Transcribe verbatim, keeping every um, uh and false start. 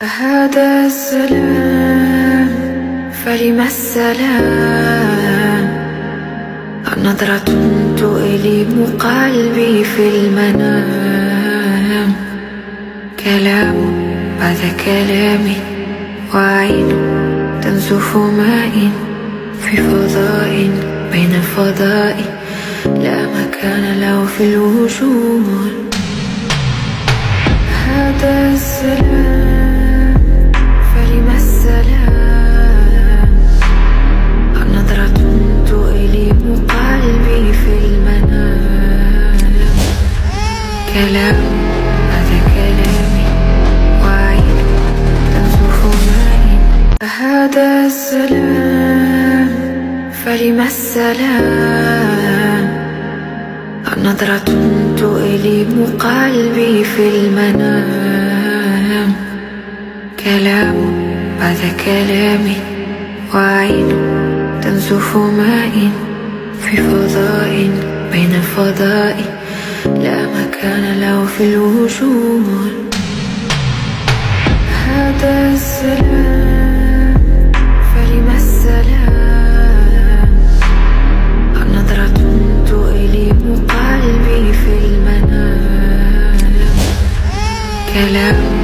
هذا السلام فلم السلام؟ نظرة تؤلم قلبي في المنام، كلام بعد كلام، وعين تنزف ماء في فضاء بين فضاء لا مكان له في الوجود. هذا السلام فلم السلام؟ نظرة تؤلم قلبي في المنام، كلام بعد كلام، وعين تنزف ماء. هذا السلام فلم السلام؟ نظرة تؤلم قلبي في المنام، كلام بعد كلام، وعين تنزف ماء في فضاء بين فضاء لا مكان له في الوجود. هذا السلام فلم السلام؟ نظرة تؤلم قلبي في المنام، كلام